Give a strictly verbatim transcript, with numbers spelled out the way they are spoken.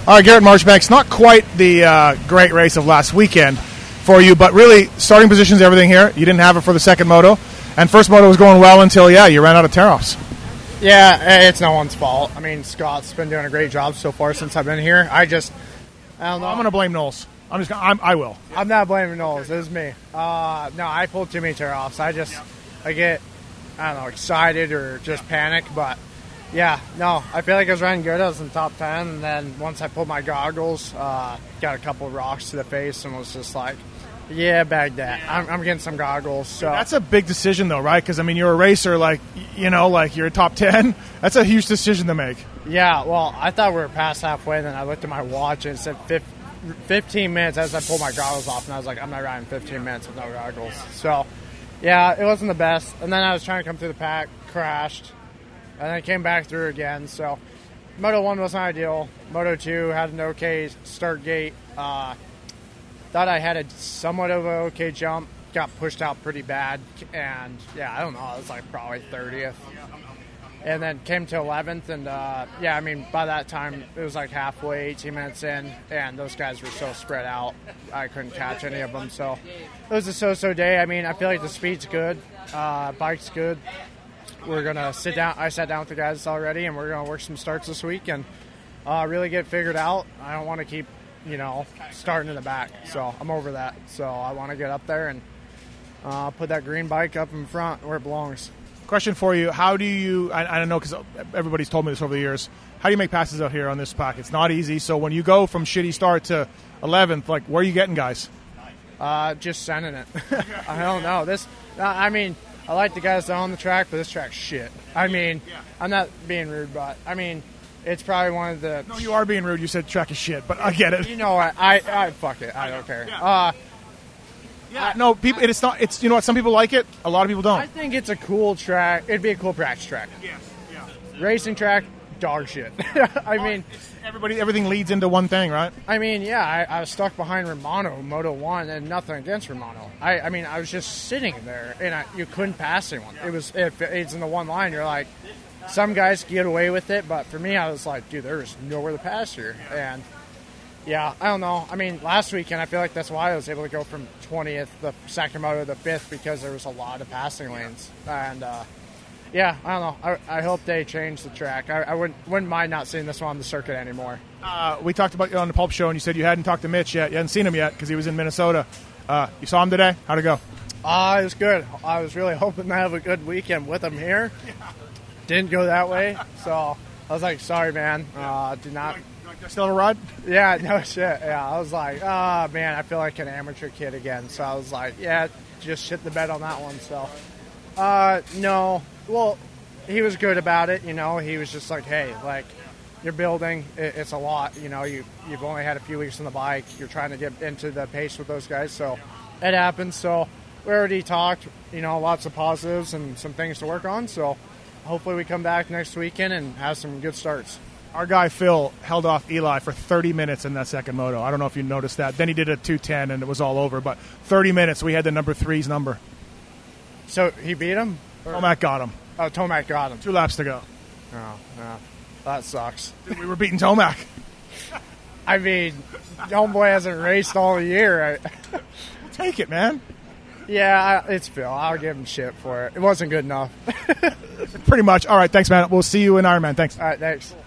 All right, Garrett Marchbanks, not quite the uh, great race of last weekend for you, but really starting positions, everything here. You didn't have it for the second moto, and first moto was going well until, yeah, you ran out of tear-offs. Yeah, it's no one's fault. I mean, Scott's been doing a great job so far since I've been here. I just, I don't know. I'm going to blame Knowles. I'm just, gonna, I'm, I will. I'm not blaming Knowles. It was me. Uh, no, I pulled too many tear-offs. I just, I get, I don't know, excited or just panic, but yeah, no, I feel like I was running good. I was in the top ten, and then once I pulled my goggles, uh, got a couple of rocks to the face and was just like, yeah, bag that. I'm, I'm getting some goggles. So that's a big decision, though, right? Because, I mean, you're a racer, like, you know, like you're a top ten. That's a huge decision to make. Yeah, well, I thought we were past halfway, and then I looked at my watch and it said fifteen minutes as I pulled my goggles off, and I was like, I'm not riding fifteen minutes with no goggles. So, yeah, it wasn't the best. And then I was trying to come through the pack, crashed, and then came back through again. So, Moto one wasn't ideal. Moto two had an okay start gate. Uh, thought I had a somewhat of an okay jump. Got pushed out pretty bad. And, yeah, I don't know. It was like probably thirtieth. And then came to eleventh. And, uh, yeah, I mean, by that time, it was like halfway, eighteen minutes in. And those guys were so spread out, I couldn't catch any of them. So, it was a so-so day. I mean, I feel like the speed's good. Uh, bike's good. We're going to sit down. I sat down with the guys already, and we're going to work some starts this week and uh, really get figured out. I don't want to keep, you know, starting in the back. So I'm over that. So I want to get up there and uh, put that green bike up in front where it belongs. Question for you. How do you, I, I don't know because everybody's told me this over the years, how do you make passes out here on this pack? It's not easy. So when you go from shitty start to eleventh, like, where are you getting guys? Uh, just sending it. I don't know. This, I mean, I like the guys that are on the track, but this track's shit. I mean, I'm not being rude, but, I mean, it's probably one of the... No, you are being rude. You said track is shit, but I get it. You know what? I, I, I fuck it. I don't care. Uh, yeah, no, people. It's not. It's, you know what? Some people like it. A lot of people don't. I think it's a cool track. It'd be a cool practice track. Yes, yeah. Racing track, dog shit. I mean... Everybody, everything leads into one thing, right? I mean, yeah, I, I was stuck behind Romano, Moto one, and nothing against Romano. I, I mean, I was just sitting there, and I, you couldn't pass anyone. It was, if it's in the one line, you're like, some guys get away with it, but for me, I was like, dude, there's nowhere to pass here. And, yeah, I don't know. I mean, last weekend, I feel like that's why I was able to go from twentieth, the second moto, to the fifth, because there was a lot of passing lanes. And, uh, yeah, I don't know. I, I hope they change the track. I, I wouldn't wouldn't mind not seeing this one on the circuit anymore. Uh, we talked about you on the Pulp Show, and you said you hadn't talked to Mitch yet. You hadn't seen him yet because he was in Minnesota. Uh, you saw him today? How'd it go? Uh, it was good. I was really hoping to have a good weekend with him here. Yeah. Didn't go that way, so I was like, sorry, man. Uh, did not. You like, you like still have a ride? Yeah, no shit. Yeah, I was like, ah, oh, man, I feel like an amateur kid again. So I was like, yeah, just shit the bed on that one. So, uh, no. Well, he was good about it, you know. He was just like, hey, like, you're building. It's a lot, you know. You, you've only had a few weeks on the bike. You're trying to get into the pace with those guys. So it happens. So we already talked, you know, lots of positives and some things to work on. So hopefully we come back next weekend and have some good starts. Our guy Phil held off Eli for thirty minutes in that second moto. I don't know if you noticed that. Then he did a two ten, and it was all over. But thirty minutes, we had the number three's number. So he beat him? Or? Tomac got him. Oh, Tomac got him. Two laps to go. Oh, yeah. That sucks. Dude, we were beating Tomac. I mean, homeboy hasn't raced all year. We'll take it, man. Yeah, it's Phil. I'll give him shit for it. It wasn't good enough. Pretty much. All right, thanks, man. We'll see you in Ironman. Thanks. All right, thanks.